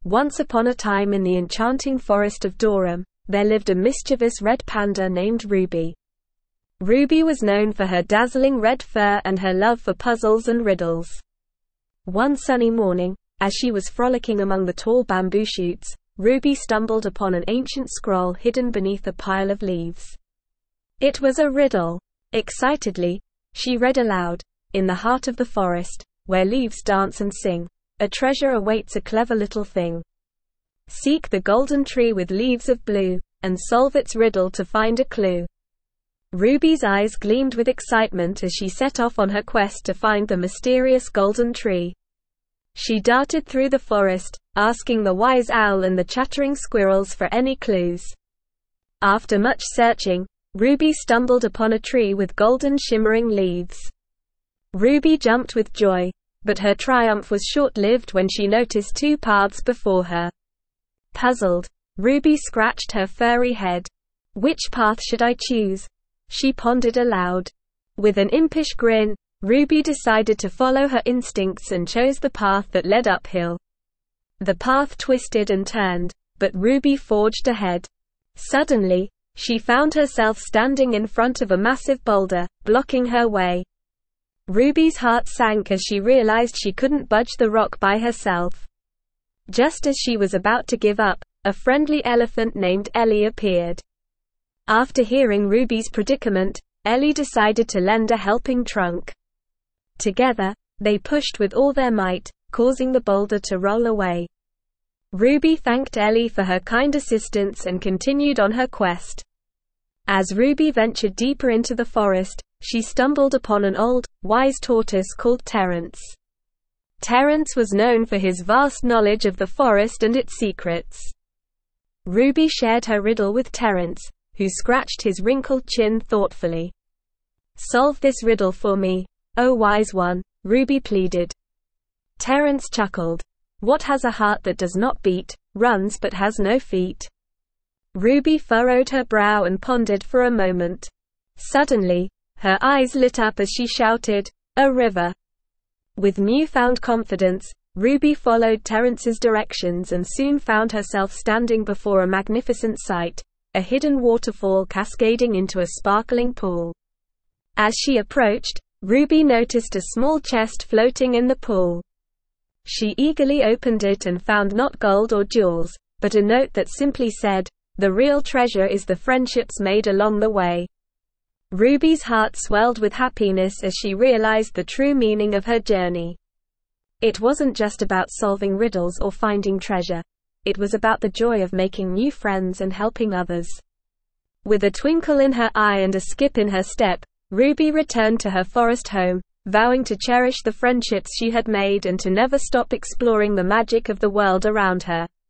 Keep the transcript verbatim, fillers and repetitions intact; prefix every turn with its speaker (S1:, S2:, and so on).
S1: Once upon a time in the enchanting forest of Dorum, there lived a mischievous red panda named Ruby. Ruby was known for her dazzling red fur and her love for puzzles and riddles. One sunny morning, as she was frolicking among the tall bamboo shoots, Ruby stumbled upon an ancient scroll hidden beneath a pile of leaves. It was a riddle. Excitedly, she read aloud, "In the heart of the forest, where leaves dance and sing, a treasure awaits a clever little thing. Seek the golden tree with leaves of blue, and solve its riddle to find a clue." Ruby's eyes gleamed with excitement as she set off on her quest to find the mysterious golden tree. She darted through the forest, asking the wise owl and the chattering squirrels for any clues. After much searching, Ruby stumbled upon a tree with golden shimmering leaves. Ruby jumped with joy, but her triumph was short-lived when she noticed two paths before her. Puzzled, Ruby scratched her furry head. "Which path should I choose?" she pondered aloud. With an impish grin, Ruby decided to follow her instincts and chose the path that led uphill. The path twisted and turned, but Ruby forged ahead. Suddenly, she found herself standing in front of a massive boulder, blocking her way. Ruby's heart sank as she realized she couldn't budge the rock by herself. Just as she was about to give up, a friendly elephant named Ellie appeared. After hearing Ruby's predicament, Ellie decided to lend a helping trunk. Together, they pushed with all their might, causing the boulder to roll away. Ruby thanked Ellie for her kind assistance and continued on her quest. As Ruby ventured deeper into the forest, she stumbled upon an old, wise tortoise called Terence. Terence was known for his vast knowledge of the forest and its secrets. Ruby shared her riddle with Terence, who scratched his wrinkled chin thoughtfully. "Solve this riddle for me, oh wise one," Ruby pleaded. Terence chuckled. "What has a heart that does not beat, runs but has no feet?" Ruby furrowed her brow and pondered for a moment. Suddenly, her eyes lit up as she shouted, "A river!" With newfound confidence, Ruby followed Terence's directions and soon found herself standing before a magnificent sight, a hidden waterfall cascading into a sparkling pool. As she approached, Ruby noticed a small chest floating in the pool. She eagerly opened it and found not gold or jewels, but a note that simply said, "The real treasure is the friendships made along the way." Ruby's heart swelled with happiness as she realized the true meaning of her journey. It wasn't just about solving riddles or finding treasure. It was about the joy of making new friends and helping others. With a twinkle in her eye and a skip in her step, Ruby returned to her forest home, vowing to cherish the friendships she had made and to never stop exploring the magic of the world around her.